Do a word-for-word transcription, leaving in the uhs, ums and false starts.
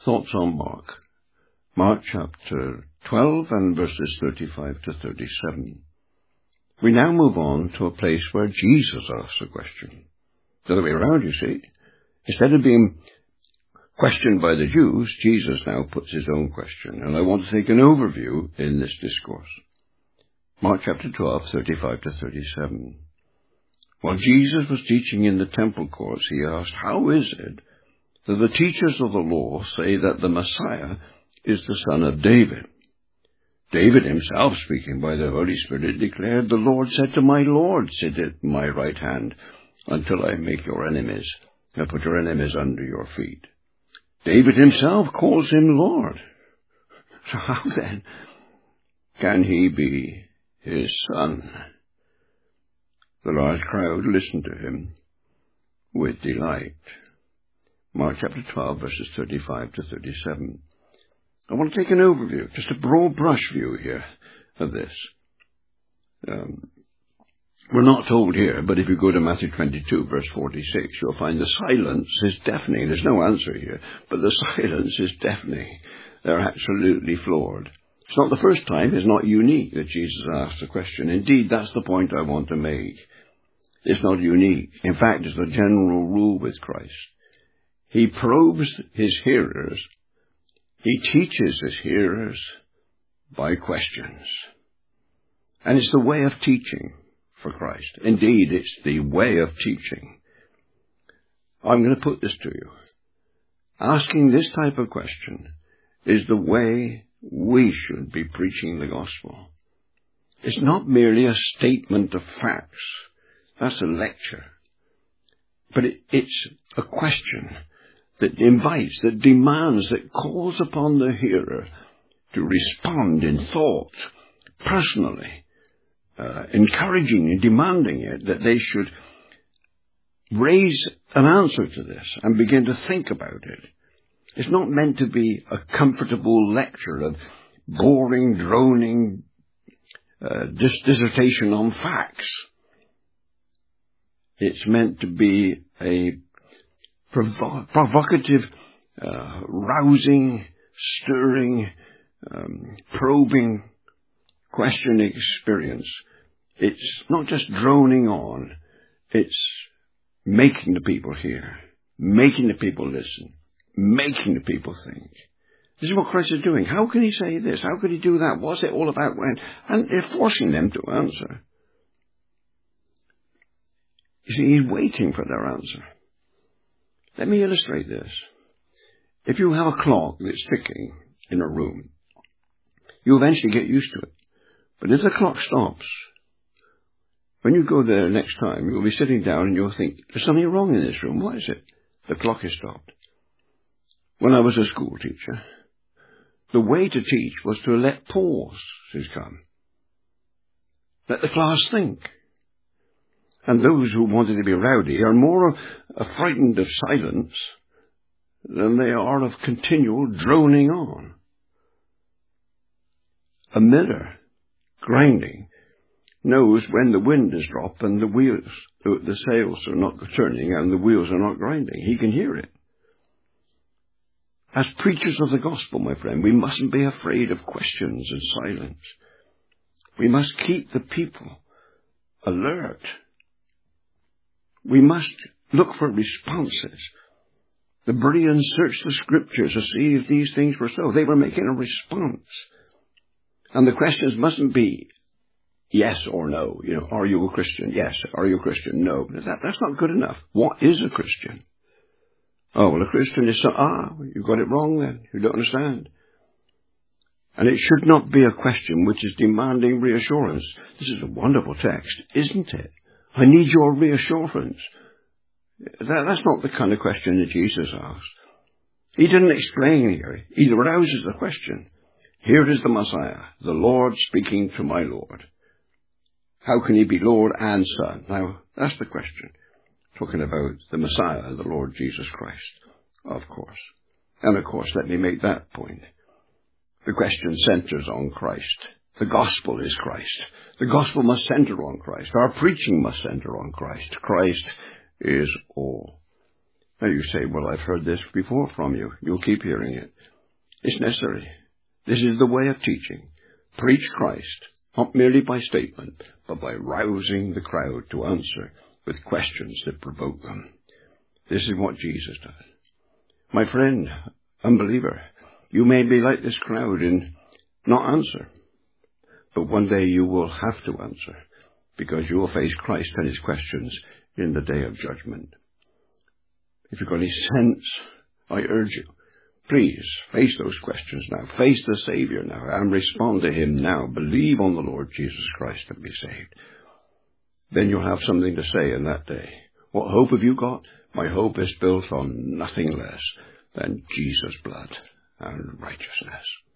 Thoughts on Mark. Mark chapter twelve and verses thirty-five to thirty-seven. We now move on to a place where Jesus asks a question. The other way around, you see. Instead of being questioned by the Jews, Jesus now puts his own question. And I want to take an overview in this discourse. Mark chapter twelve, thirty-five to thirty-seven. While Jesus was teaching in the temple courts, he asked, "How is it that the teachers of the law say that the Messiah is the son of David? David himself, speaking by the Holy Spirit, declared, 'The Lord said to my Lord, sit at my right hand until I make your enemies, and put your enemies under your feet.' David himself calls him Lord. So how then can he be his son?" The large crowd listened to him with delight. Mark chapter twelve, verses thirty-five to thirty-seven. I want to take an overview, just a broad brush view here of this. Um, we're not told here, but if you go to Matthew twenty-two, verse forty-six, you'll find the silence is deafening. There's no answer here, but the silence is deafening. They're absolutely floored. It's not the first time, it's not unique that Jesus asked a question. Indeed, that's the point I want to make. It's not unique. In fact, it's the general rule with Christ. He probes his hearers. He teaches his hearers by questions. And it's the way of teaching for Christ. Indeed, it's the way of teaching. I'm going to put this to you. Asking this type of question is the way we should be preaching the gospel. It's not merely a statement of facts. That's a lecture. But it, it's a question that invites, that demands, that calls upon the hearer to respond in thought, personally, uh, encouraging and demanding it, that they should raise an answer to this and begin to think about it. It's not meant to be a comfortable lecture of boring, droning uh, dis- dissertation on facts. It's meant to be a provo- provocative, uh, rousing, stirring, um, probing, questioning experience. It's not just droning on. It's making the people hear, making the people listen, making the people think. This is what Christ is doing. How can he say this? How could he do that? What's it all about? When? And they're forcing them to answer. You see, he's waiting for their answer. Let me illustrate this. If you have a clock that's ticking in a room, you eventually get used to it. But if the clock stops, when you go there next time, you'll be sitting down and you'll think, there's something wrong in this room. What is it? The clock has stopped. When I was a school teacher, the way to teach was to let pauses come. Let the class think. And those who wanted to be rowdy are more frightened of silence than they are of continual droning on. A miller grinding knows when the wind has dropped and the wheels, the sails are not turning and the wheels are not grinding. He can hear it. As preachers of the gospel, my friend, we mustn't be afraid of questions and silence. We must keep the people alert. We must look for responses. The Bereans searched the scriptures to see if these things were so. They were making a response. And the questions mustn't be yes or no. You know, are you a Christian? Yes. Are you a Christian? No. That, that's not good enough. What is a Christian? Oh, well, a Christian is so, ah, you got it wrong then. You don't understand. And it should not be a question which is demanding reassurance. This is a wonderful text, isn't it? I need your reassurance. That, that's not the kind of question that Jesus asked. He didn't explain here. He arouses the question. Here is the Messiah, the Lord speaking to my Lord. How can he be Lord and Son? Now, that's the question. Talking about the Messiah, the Lord Jesus Christ, of course. And of course, let me make that point. The question centers on Christ. The gospel is Christ. The gospel must center on Christ. Our preaching must center on Christ. Christ is all. Now you say, well, I've heard this before from you. You'll keep hearing it. It's necessary. This is the way of teaching. Preach Christ, not merely by statement, but by rousing the crowd to answer with questions that provoke them. This is what Jesus does. My friend, unbeliever, you may be like this crowd and not answer. But one day you will have to answer, because you will face Christ and his questions in the day of judgment. If you've got any sense, I urge you, please face those questions now. Face the Savior now and respond to him now. Believe on the Lord Jesus Christ and be saved. Then you'll have something to say in that day. What hope have you got? My hope is built on nothing less than Jesus' blood and righteousness.